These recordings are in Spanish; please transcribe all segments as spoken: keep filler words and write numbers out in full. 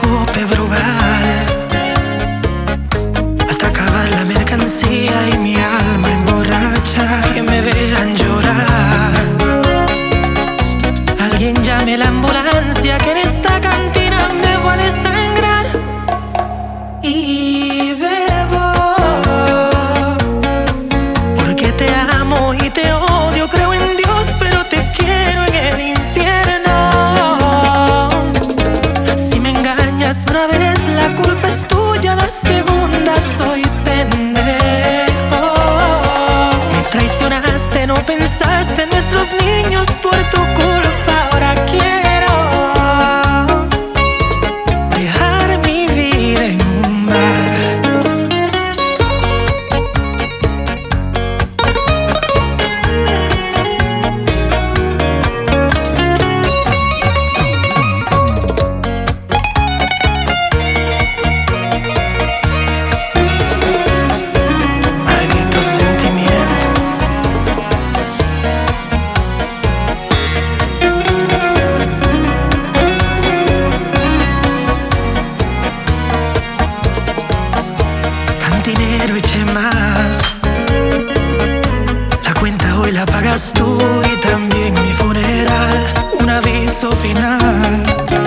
cope brugal hasta acabar la mercancía y mi alma emborrachar. Que me vean llorar, alguien llame la ambulancia, que en esta cantina me voy a desangrar. Y bebo porque te amo y te odio. Creo en Dios pero te quiero en el infierno. Si me engañas una vez la culpa es tuya, la segunda soy pendejo. Me traicionaste, no pensaste en nuestros niños, por tu culpa ahora quiero dejar mi vida en un bar. Maldito sentimiento. Cantinero, eché más. La cuenta hoy la pagas tú y también mi funeral. Un aviso final.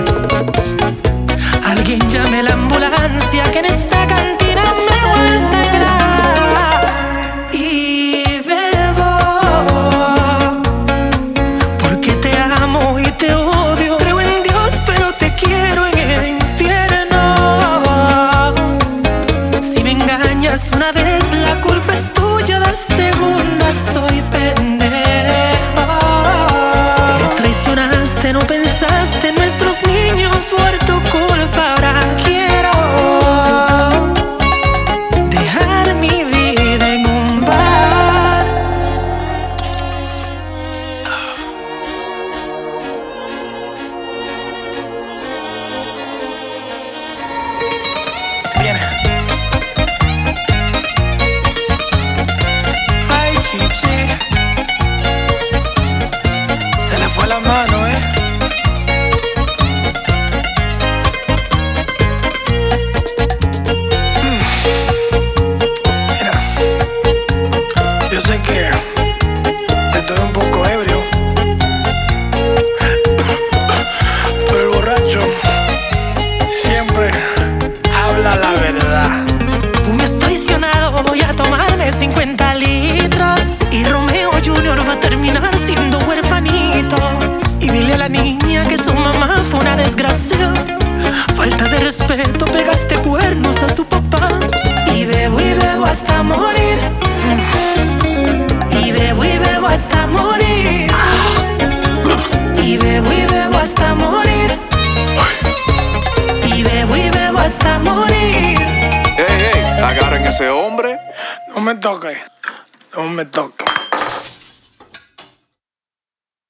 Alguien llame la ambulancia, que en esta cantina me voy a desangrar. Y bebo porque te amo y te odio. Creo en Dios pero te quiero en el infierno. Si me engañas una vez la culpa es tuya, la segunda soy pendejo. Me traicionaste, no pensaste en nuestros niños, por tu culpa ahora quiero dejar mi vida en un bar. Viene. Ay, chichi, se le fue la mano, eh. Mm. Mira, yo sé que estoy un poco ebrio, pero el borracho siempre habla la verdad. Tú me has traicionado, voy a tomarme cincuenta litros y Romeo Junior va a terminar siendo huerfanito. Y dile a la niña que su mamá fue una desgracia. Falta de respeto, pegaste cuernos a su papá. Y bebo y bebo hasta morir. Y bebo y bebo hasta morir. Y bebo y bebo hasta morir. Y bebo y bebo hasta morir. Ey, ey, agarren ese hombre. No me toque, no me toque.